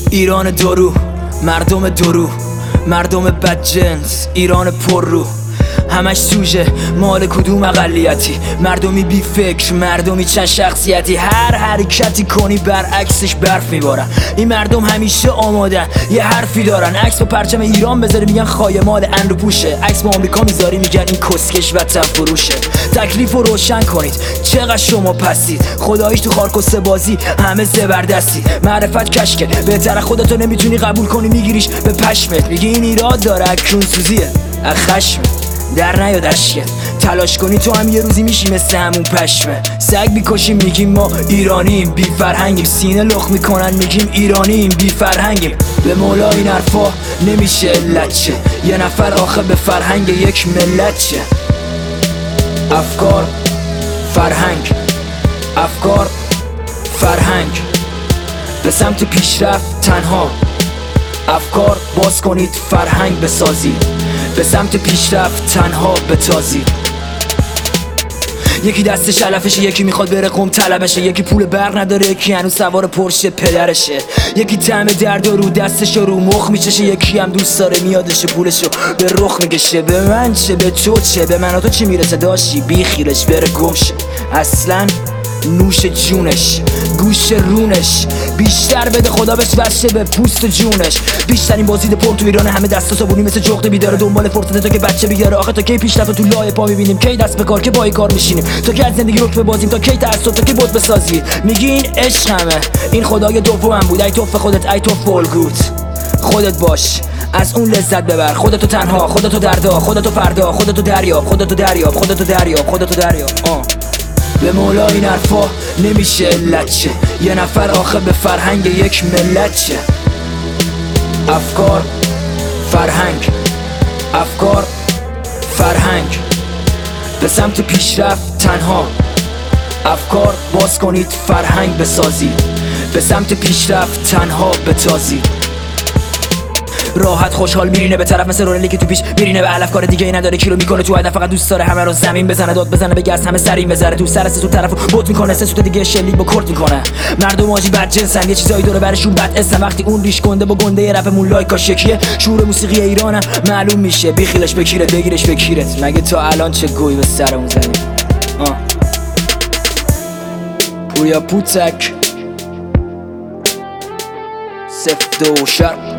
ایران درو، مردم درو، مردم بدجنس، ایران پر رو، همش سوژه مال کدوم اقلیتی، مردمی بی فکر، مردمی چند شخصیتی، هر حرکتی کنی برعکسش برف میبارن. این مردم همیشه آمادن یه حرفی دارن، عکس با پرچم ایران بذاری میگن خایمال اندو پوشه، عکس با آمریکا میذاری میگن این کسکش وطن فروشه. تکلیف رو روشن کنید چقدر شما پستید، خداییش تو خارکسته بازی همه زبردستی، معرفت کشکه بهتره خودتو نمیتونی قبول کنی میگیریش به پشمت، میگی این ایراد داره اکرون سوزیه خشمت در نیاد اشکت، تلاش کنی تو هم یه روزی میشی مثل همون پشمه. سگ میکشیم میگیم ما ایرانیم بی فرهنگیم، سینه لخ میکنن میگیم ایرانیم بی فرهنگیم. به مولا این حرفا نمیشه علت چه، یه نفر آخه به فرهنگ یک ملت چه. افکار فرهنگ، افکار فرهنگ، به سمت پیشرفت تنها. افکار باز کنید فرهنگ بسازید، به سمت پیشرفت تنها بتازید. یکی دستش علفشه، یکی میخواد بره قم طلبشه، یکی پول برق نداره، یکی هنوز سوار پرشه پدرشه، یکی طعم درد رو دستشو رو مخ میچشه، یکی هم دوست داره میادشه پولشو به رخ میکشه. به من چه به تو چه، به من و تو چی میرسه داشی بی خیرش بره گمشه. اصلا نوش جونش گوش رونش، بیشتر بده خدا بهش وشه به پوست جونش. بیشترین بازدید پر تو ایران همه دستا صابونی مثل جغد بیداره، دنبال فرصت تا که بچه بیاره. آخه تا کی پیشرفت تو لای پا میبینیم، کی دست به کار که با کار میشینیم، تا کی از زندگی رک ببازیم، تا کی تعصب، تا کی بود بسازی. میگی این عشقمه، این خدای دومم بود، ای توف خودت ای توف فولگوت. خودت باش از اون لذت ببر، خودتو تنها، خودتو دردا، خودتو فردا، خودتو دریاب، خودتو دریاب، خودتو دریاب، خودتو دریاب. به مولا این حرفا نمیشه علت چه، یه نفر آخه به فرهنگ یک ملت چه. افکار فرهنگ، افکار فرهنگ، به سمت پیشرفت تنها. افکار باز کنید فرهنگ بسازید، به سمت پیشرفت تنها بتازید. راحت خوشحال میرینه به طرف مثل رونلی که تو پیش میرینه به علف، کار دیگه ای نداره کیلو میکنه تو هدف، فقط دوست داره همه رو زمین بزنه، داد بزنه به گس همه سرین بذاره تو سر سه طرفو بوت میکنه، سه سوت دیگه شلیک با کرد میکنه. مردم آجی بد جنسن، یه چیزایی داره برشون بد اسم، وقتی اون ریش گنده با گنده رپمون لایکاش یکیه. شعور موسیقی ایرانم معلوم میشه، بیخیلش بکیرت بگیرش بکیرت، مگه تا الان چه گوی به سرمون زدیم. پوریا پوتک سفت و شرم.